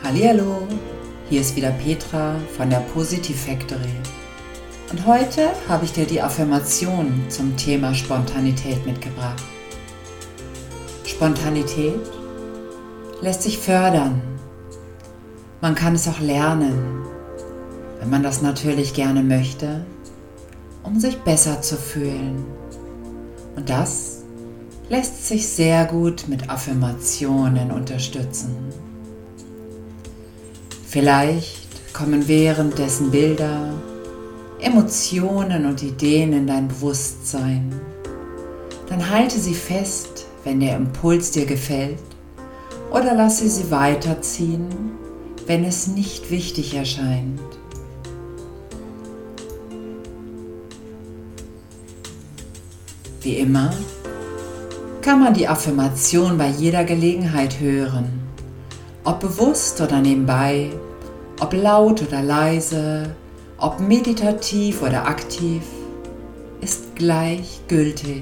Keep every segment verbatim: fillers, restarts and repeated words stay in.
Hallihallo, hier ist wieder Petra von der Positive Factory. Und heute habe ich dir die Affirmation zum Thema Spontanität mitgebracht. Spontanität lässt sich fördern. Man kann es auch lernen, wenn man das natürlich gerne möchte, um sich besser zu fühlen. Und das lässt sich sehr gut mit Affirmationen unterstützen. Vielleicht kommen währenddessen Bilder, Emotionen und Ideen in dein Bewusstsein. Dann halte sie fest, wenn der Impuls dir gefällt, oder lasse sie weiterziehen, wenn es nicht wichtig erscheint. Wie immer kann man die Affirmation bei jeder Gelegenheit hören, ob bewusst oder nebenbei, ob laut oder leise, ob meditativ oder aktiv, ist gleichgültig.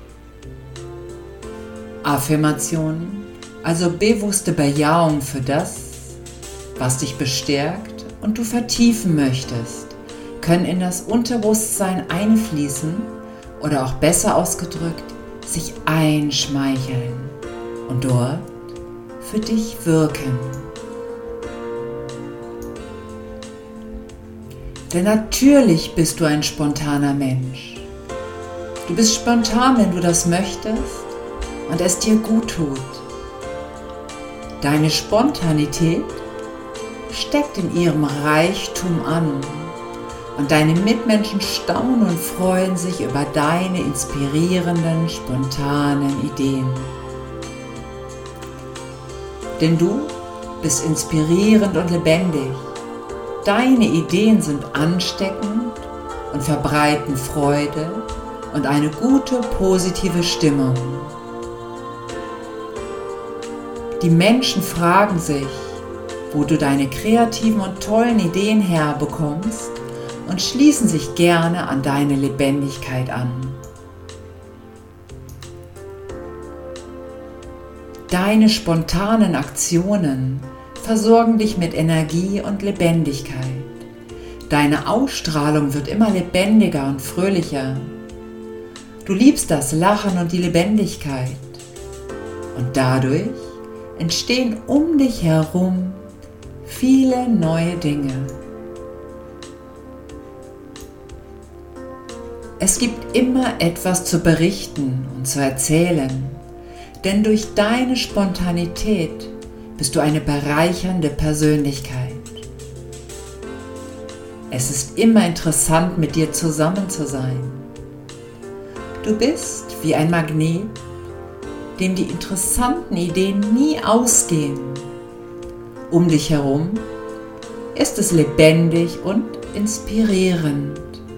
Affirmation, also bewusste Bejahung für das, was dich bestärkt und du vertiefen möchtest, können in das Unterbewusstsein einfließen oder auch besser ausgedrückt, sich einschmeicheln und dort für dich wirken. Denn natürlich bist du ein spontaner Mensch. Du bist spontan, wenn du das möchtest und es dir gut tut. Deine Spontanität steckt in ihrem Reichtum an und deine Mitmenschen staunen und freuen sich über deine inspirierenden, spontanen Ideen. Denn du bist inspirierend und lebendig. Deine Ideen sind ansteckend und verbreiten Freude und eine gute, positive Stimmung. Die Menschen fragen sich, wo du deine kreativen und tollen Ideen herbekommst und schließen sich gerne an deine Lebendigkeit an. Deine spontanen Aktionen versorgen dich mit Energie und Lebendigkeit. Deine Ausstrahlung wird immer lebendiger und fröhlicher. Du liebst das Lachen und die Lebendigkeit. Und dadurch entstehen um dich herum viele neue Dinge. Es gibt immer etwas zu berichten und zu erzählen, denn durch deine Spontanität bist du eine bereichernde Persönlichkeit. Es ist immer interessant, mit dir zusammen zu sein. Du bist wie ein Magnet, dem die interessanten Ideen nie ausgehen. Um dich herum ist es lebendig und inspirierend.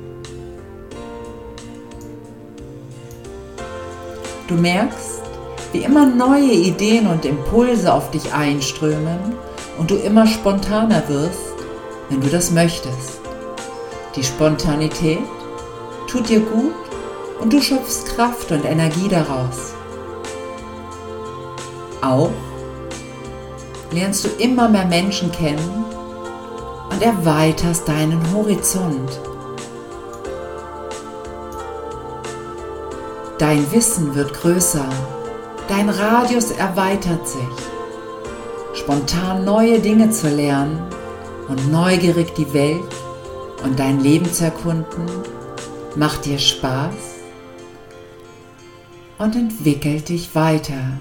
Du merkst, wie immer neue Ideen und Impulse auf dich einströmen und du immer spontaner wirst, wenn du das möchtest. Die Spontanität tut dir gut und du schöpfst Kraft und Energie daraus. Auch lernst du immer mehr Menschen kennen und erweiterst deinen Horizont. Dein Wissen wird größer. Dein Radius erweitert sich. Spontan neue Dinge zu lernen und neugierig die Welt und dein Leben zu erkunden, macht dir Spaß und entwickelt dich weiter.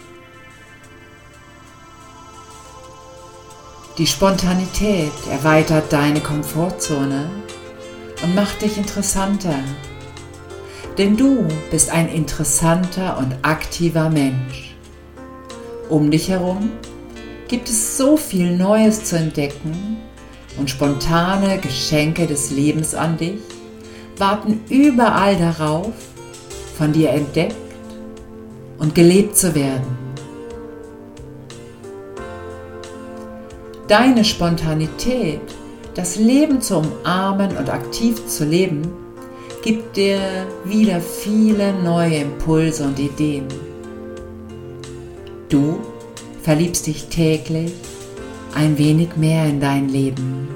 Die Spontanität erweitert deine Komfortzone und macht dich interessanter. Denn du bist ein interessanter und aktiver Mensch. Um dich herum gibt es so viel Neues zu entdecken und spontane Geschenke des Lebens an dich warten überall darauf, von dir entdeckt und gelebt zu werden. Deine Spontanität, das Leben zu umarmen und aktiv zu leben, gibt dir wieder viele neue Impulse und Ideen. Du verliebst dich täglich, ein wenig mehr in dein Leben.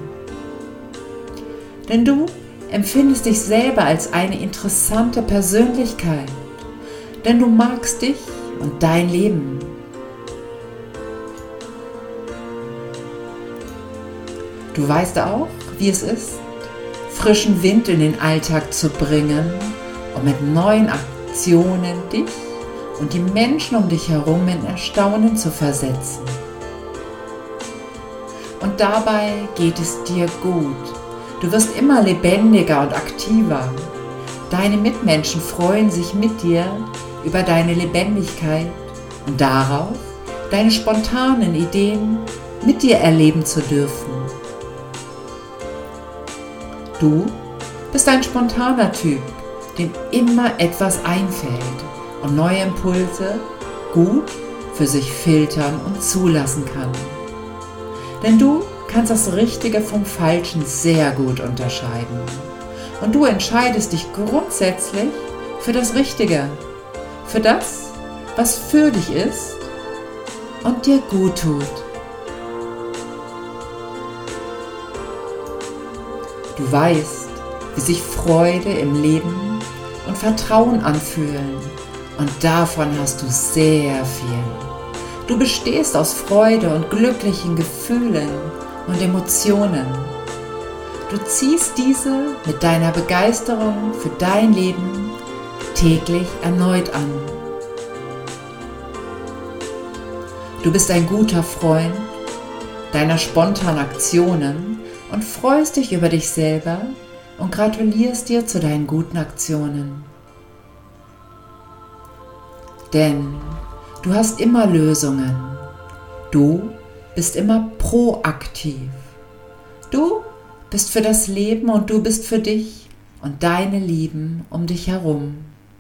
Denn du empfindest dich selber als eine interessante Persönlichkeit, denn du magst dich und dein Leben. Du weißt auch, wie es ist, frischen Wind in den Alltag zu bringen und mit neuen Aktionen dich und die Menschen um dich herum in Erstaunen zu versetzen. Und dabei geht es dir gut. Du wirst immer lebendiger und aktiver. Deine Mitmenschen freuen sich mit dir über deine Lebendigkeit und darauf, deine spontanen Ideen mit dir erleben zu dürfen. Du bist ein spontaner Typ, dem immer etwas einfällt und neue Impulse gut für sich filtern und zulassen kann. Denn du kannst das Richtige vom Falschen sehr gut unterscheiden. Und du entscheidest dich grundsätzlich für das Richtige, für das, was für dich ist und dir gut tut. Du weißt, wie sich Freude im Leben und Vertrauen anfühlen, und davon hast du sehr viel. Du bestehst aus Freude und glücklichen Gefühlen und Emotionen. Du ziehst diese mit deiner Begeisterung für dein Leben täglich erneut an. Du bist ein guter Freund deiner spontanen Aktionen und freust dich über dich selber und gratulierst dir zu deinen guten Aktionen. Denn du hast immer Lösungen. Du bist immer proaktiv. Du bist für das Leben und du bist für dich und deine Lieben um dich herum.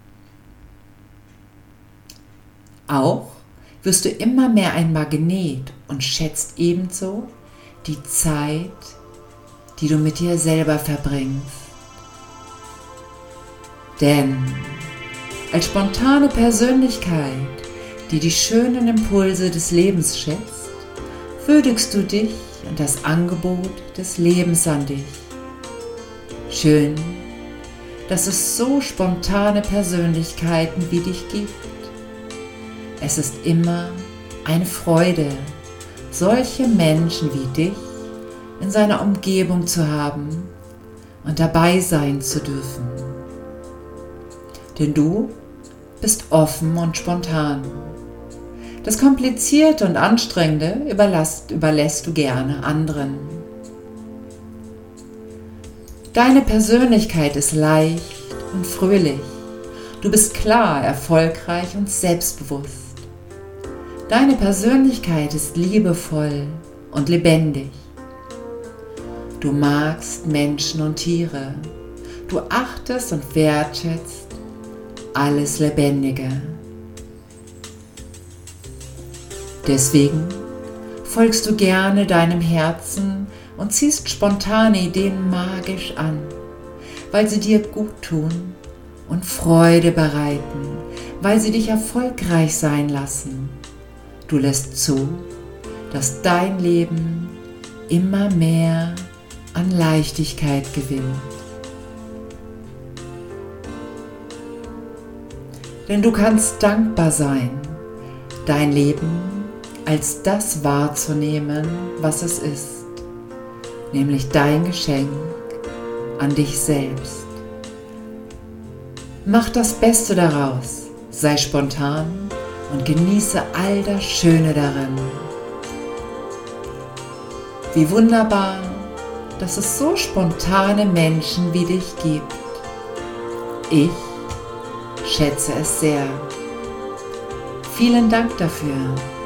Auch wirst du immer mehr ein Magnet und schätzt ebenso die Zeit, die du mit dir selber verbringst. Denn als spontane Persönlichkeit, die die schönen Impulse des Lebens schätzt, würdigst du dich und das Angebot des Lebens an dich. Schön, dass es so spontane Persönlichkeiten wie dich gibt. Es ist immer eine Freude, solche Menschen wie dich in seiner Umgebung zu haben und dabei sein zu dürfen. Denn du bist offen und spontan. Das Komplizierte und Anstrengende überlässt, überlässt du gerne anderen. Deine Persönlichkeit ist leicht und fröhlich. Du bist klar, erfolgreich und selbstbewusst. Deine Persönlichkeit ist liebevoll und lebendig. Du magst Menschen und Tiere. Du achtest und wertschätzt alles Lebendige. Deswegen folgst du gerne deinem Herzen und ziehst spontane Ideen magisch an, weil sie dir gut tun und Freude bereiten, weil sie dich erfolgreich sein lassen. Du lässt zu, dass dein Leben immer mehr an Leichtigkeit gewinnt. Denn du kannst dankbar sein, dein Leben als das wahrzunehmen, was es ist, nämlich dein Geschenk an dich selbst. Mach das Beste daraus, sei spontan und genieße all das Schöne darin. Wie wunderbar, dass es so spontane Menschen wie dich gibt. Ich schätze es sehr. Vielen Dank dafür.